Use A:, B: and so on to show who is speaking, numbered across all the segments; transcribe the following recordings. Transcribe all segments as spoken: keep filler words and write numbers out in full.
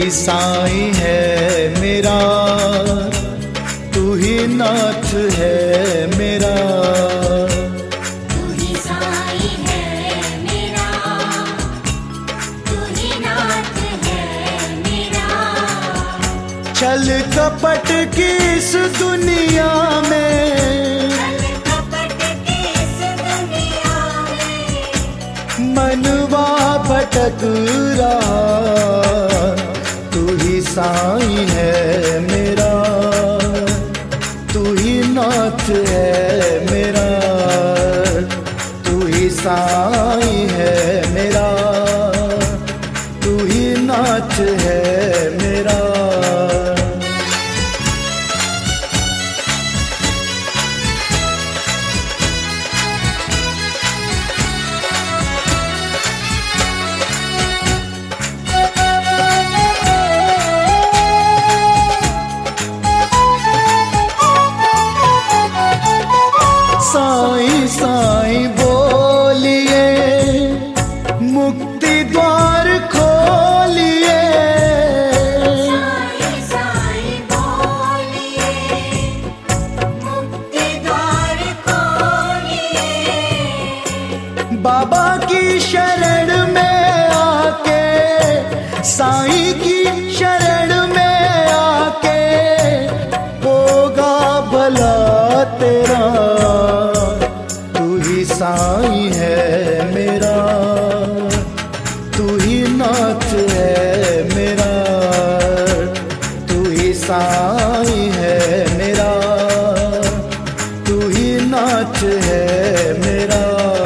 A: साईं है मेरा, तू ही नाथ है मेरा।
B: तू ही साईं है मेरा, तू ही नाथ है मेरा।
A: छल कपट की इस दुनिया में,
B: छल कपट की इस दुनिया में
A: मनवा भटक रहा, तू ही साईं है मेरा, तू ही नाथ है मेरा। तू ही साईं है मेरा, तू ही नाथ है मेरा। साईं साईं बोलिए, मुक्ति द्वार खोलिए।
B: साईं साईं बोलिए, मुक्ति द्वार खोलिए।
A: बाबा की शरण में आके, साईं की शरण में आके, होगा भला तेरा। साईं है मेरा, तू ही नाथ है मेरा। तू ही साईं है मेरा, तू ही नाथ है मेरा।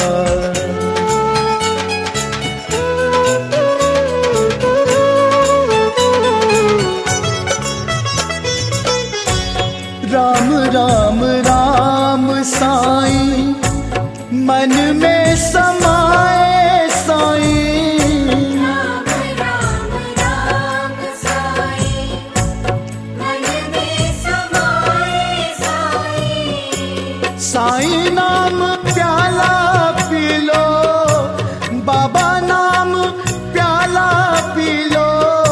A: राम राम राम साईं मन में समाए साईं।
B: राम राम राम साईं, मन में समाए साईं।
A: साईं नाम प्याला पी लो, बाबा नाम प्याला पी लो,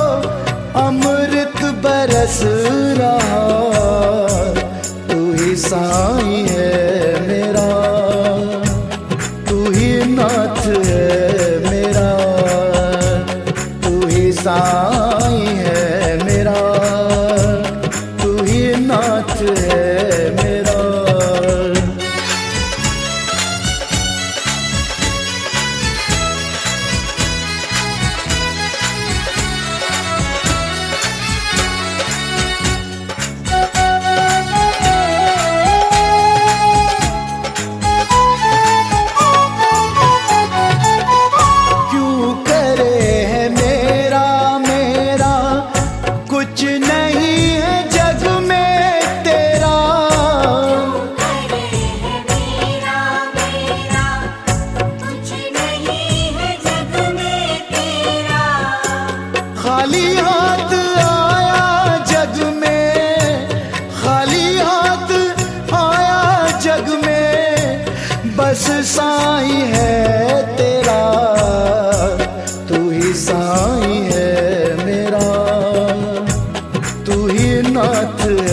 A: अमृत बरस रहा। तू ही साईं है मेरा, नाथ है मेरा। तू ही साईं है मेरा, तू ही नाथ है मेरा। खाली हाथ आया जग में, खाली हाथ आया जग में, बस साईं है तेरा। तू ही साईं है मेरा, तू ही नाथ है।